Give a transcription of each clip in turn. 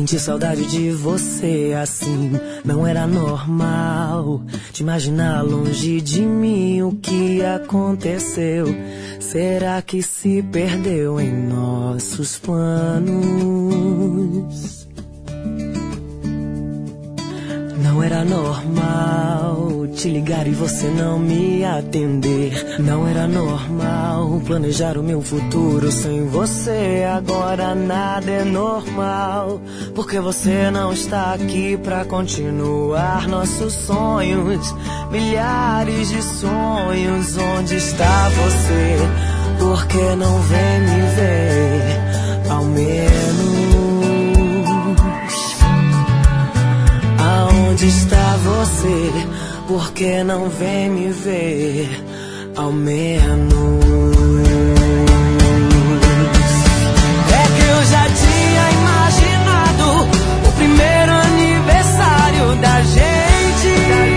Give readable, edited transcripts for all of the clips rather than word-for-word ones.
Senti saudade de você assim, não era normal te imaginar longe de mim. O que aconteceu? Será que se perdeu em nossos planos? Não era normal te ligar e você não me atender. Não era normal planejar o meu futuro sem você. Agora nada é normal, porque você não está aqui pra continuar nossos sonhos. Milhares de sonhos, onde está você? Por que não vem me ver? Ao menos aonde está você? Por que não vem me ver? Ao menos é que eu já tinha imaginado o primeiro aniversário da gente.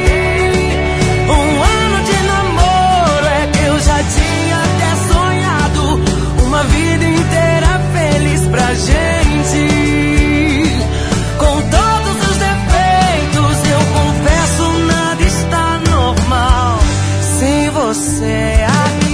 Um ano de namoro, é que eu já tinha até sonhado uma vida inteira feliz pra gente. Com todos os defeitos, eu confesso, nada está normal sem você aqui.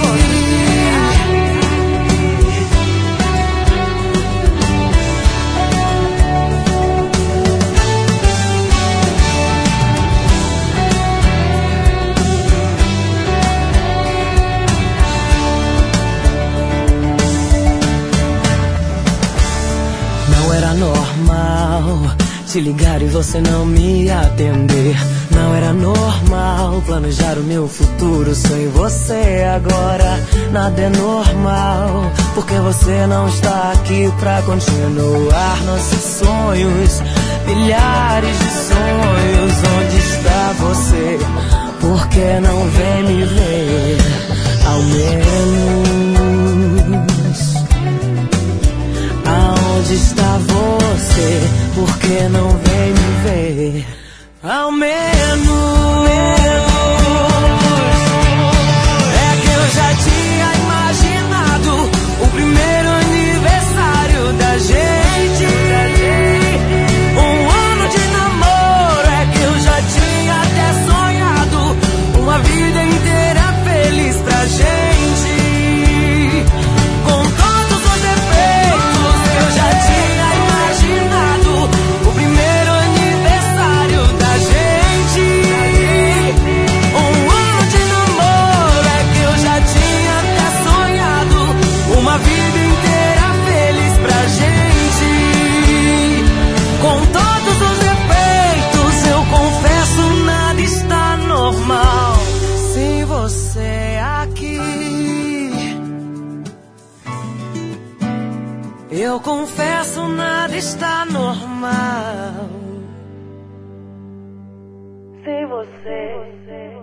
Não era normal te ligar e você não me atender. Não era normal planejar o meu futuro sem você. Agora nada é normal, porque você não está aqui pra continuar nossos sonhos. Milhares de sonhos, onde está você? Por que não vem me ver? Ao menos aonde está você? Por que não vem me ver? Ao menos é que eu já tinha imaginado o primeiro aniversário da gente. Um ano de namoro, é que eu já tinha até sonhado uma vida inteira feliz pra gente. Com todos os defeitos, eu já tinha imaginado o primeiro aniversário da gente. Um ano de namoro, é que eu já tinha até sonhado uma vida inteira feliz pra gente. Com todos os defeitos, eu confesso, nada está normal sem você aqui. Eu confesso, nada está normal sem você.